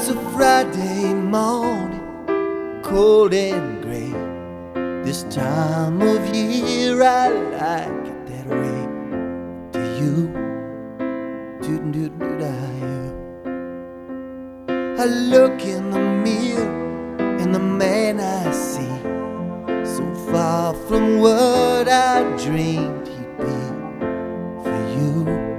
It's a Friday morning, cold and gray. This time of year I like it that way. Do you? I look in the mirror and the man I see, so far from what I dreamed he'd be. For you,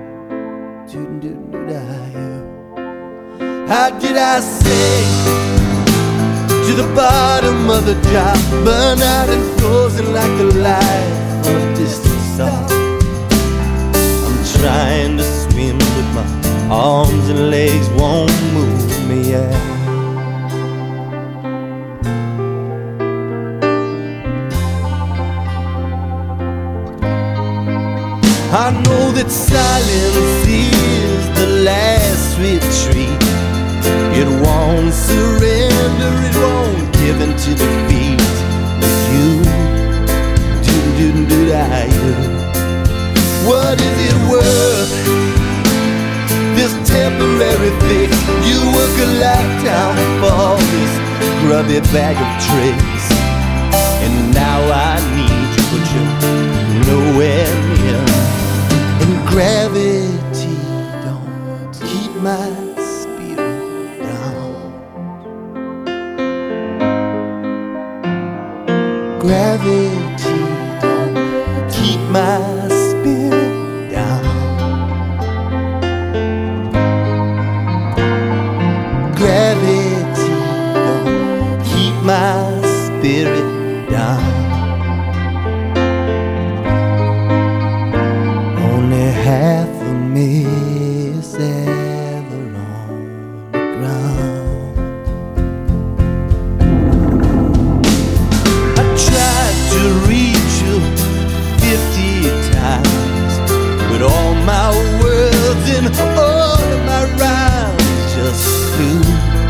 how did I sink to the bottom of the drop, burn out and frozen like the life of a distant star? I'm trying to swim, but my arms and legs won't move me out. I know that silence is the last retreat. It won't surrender, it won't give into defeat. But you, what is it worth? This temporary fix. You work a lifetime for this grubby bag of tricks, and now I need you, but you're nowhere near. And gravity don't keep my spirit down. Gravity don't keep my spirit down. Gravity don't keep my spirit down. Only half of me is ever on the ground. I tried to reach you 50 times, but all my words and all of my rhymes just flew.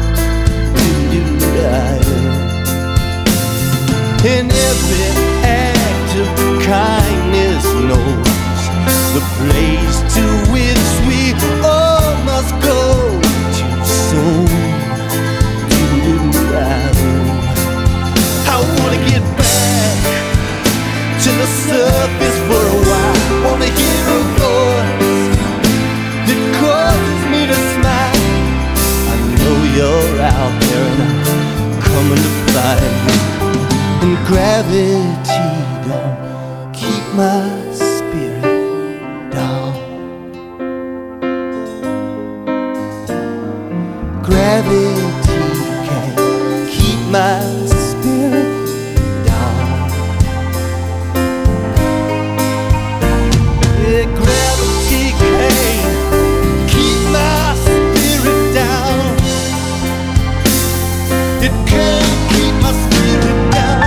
And every act of kindness knows the place to which we all must go too soon. I wanna get back to the surface for a while. Wanna hear a voice that causes me to smile. I know you're out there and I'm coming to find you. And gravity don't keep my spirit down. Gravity can't keep my spirit down. Yeah, gravity can't keep my spirit down. It can't keep my spirit down.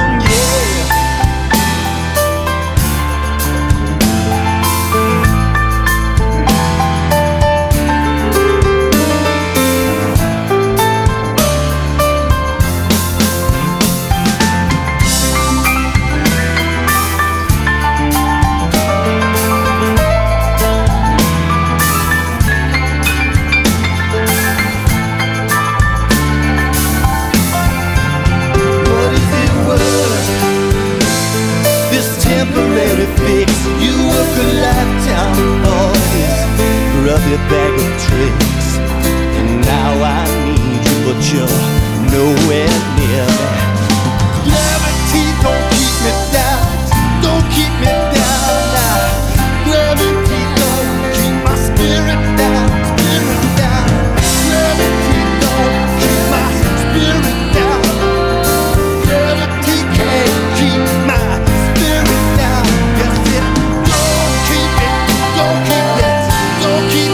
Temporary fix. You work a lifetime for this grubby bag of tricks, and now I need you, but you're nowhere near that. Gravity don't keep me down, don't keep me down now. Gravity don't keep my spirit down, spirit down. Gravity don't keep my spirit down. Gravity can't keep my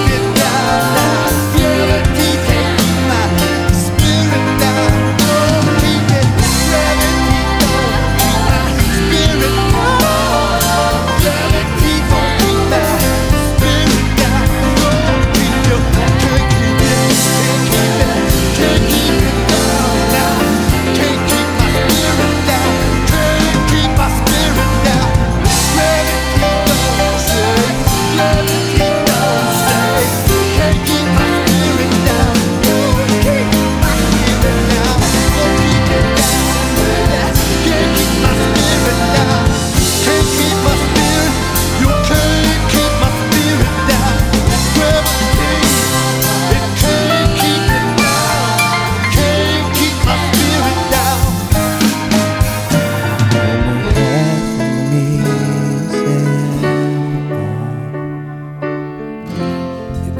down.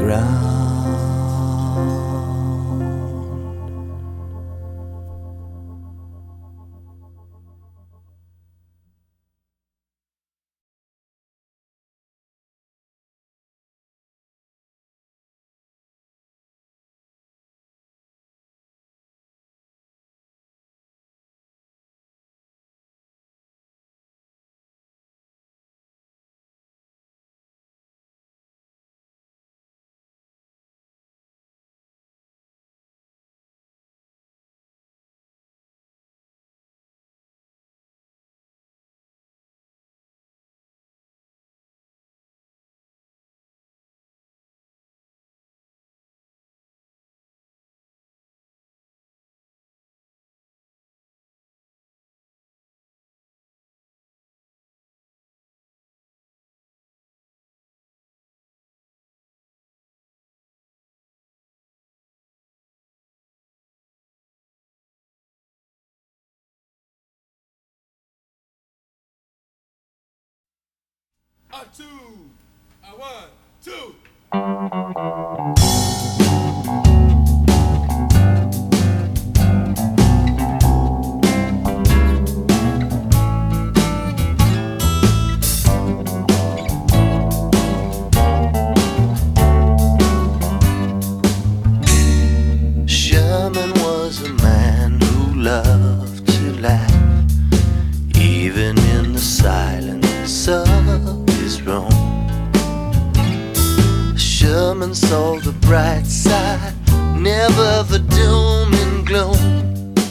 ground. A two, a 1, 2. Sherman was a man who loved to laugh, even in the silence of his room. Sherman saw the bright side, never the doom and gloom.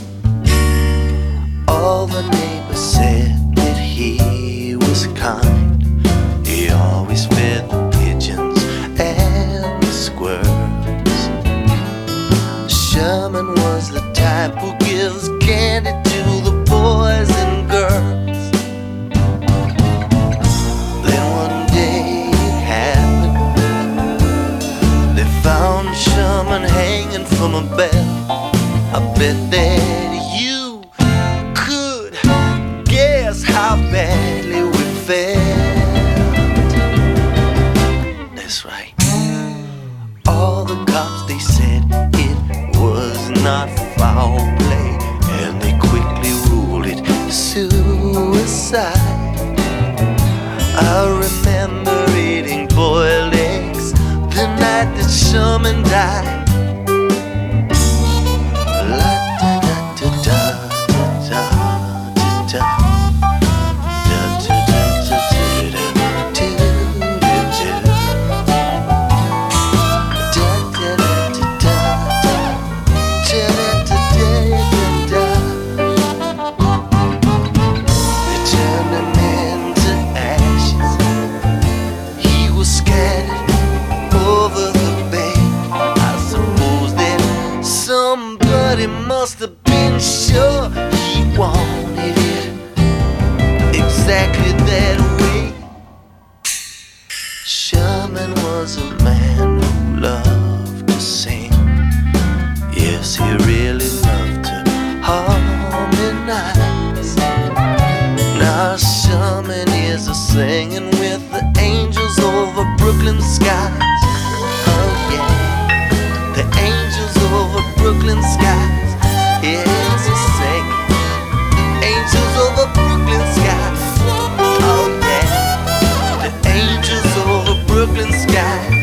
All the neighbors said that he was kind. He always fed the pigeons and the squirrels. Sherman was the type who gives candy to the boys and girls. Then one day it happened. They found Sherman hanging from a bell. I bet that you could guess how badly we felt. That's right. All the cops, they said it was not foul play, and they quickly ruled it suicide. I remember eating boiled eggs the night that Sherman died. Somebody must have been sure he wanted it exactly that way. Sherman was a man who loved to sing. Yes, he really loved to harmonize. Now Sherman is a singing with the angels over Brooklyn skies. Oh yeah, the angels over Brooklyn skies. Yes, a sing. Angels over Brooklyn skies. Oh yeah, the angels over Brooklyn skies.